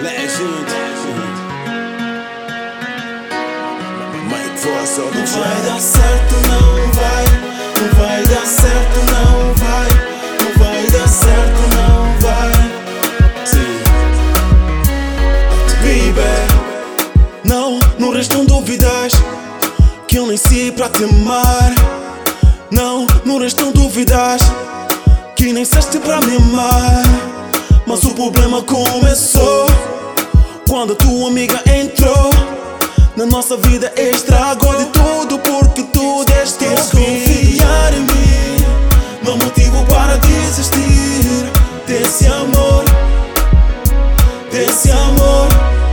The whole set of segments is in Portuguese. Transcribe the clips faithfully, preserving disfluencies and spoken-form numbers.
Legend. Mike Voss on the Não vai track. dar certo, não vai. Não vai dar certo, não vai. Não vai dar certo, não vai. Sim. Baby, não, não restam dúvidas que eu nasci pra te amar. Não, não restam dúvidas que nem nasceste pra me amar. Mas o problema começou quando a tua amiga entrou na nossa vida e estragou de tudo, porque tu deste confiar em mim. Não há motivo para desistir desse amor, desse amor.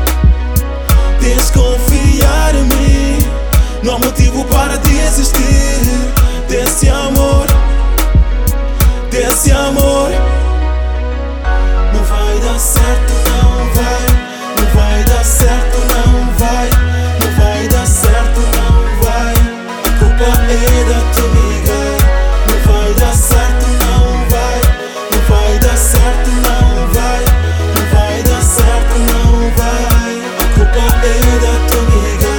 Desconfiar em mim. Não há motivo para desistir desse amor, desse amor. Não vai dar certo, não vai. Não vai dar certo, não vai. Não vai dar certo, não vai. A culpa é da tua amiga. Não vai dar certo, não vai. Não vai dar certo, não vai. Não vai dar certo, não vai. A culpa é da tua amiga.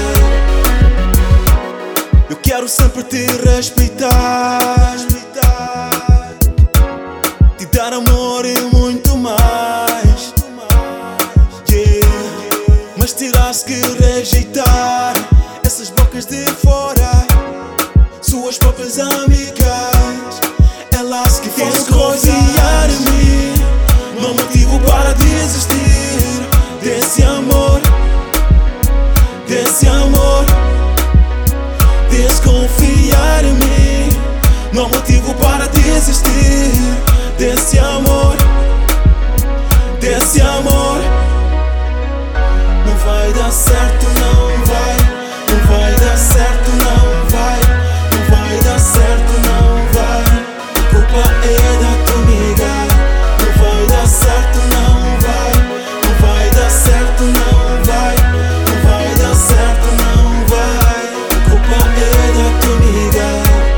Eu quero sempre te respeitar, te dar amor e muito mais, yeah. Mas terás que rejeitar essas bocas de fora, suas próprias amigas, elas que foram confiar em mim. Não há motivo para desistir desse amor, desse amor. Desconfiar em mim. Não há motivo para desistir desse amor, desse amor. Não vai dar certo, não vai. Não vai dar certo, não vai. Não vai dar certo, não vai. A culpa é da tua amiga. Não vai dar certo, não vai. Não vai dar certo, não vai. Não vai dar certo, não vai. A culpa é da tua amiga.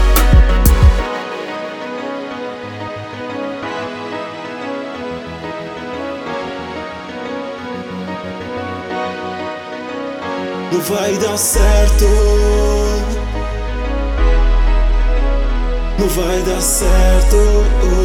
Não vai dar certo. Não vai dar certo.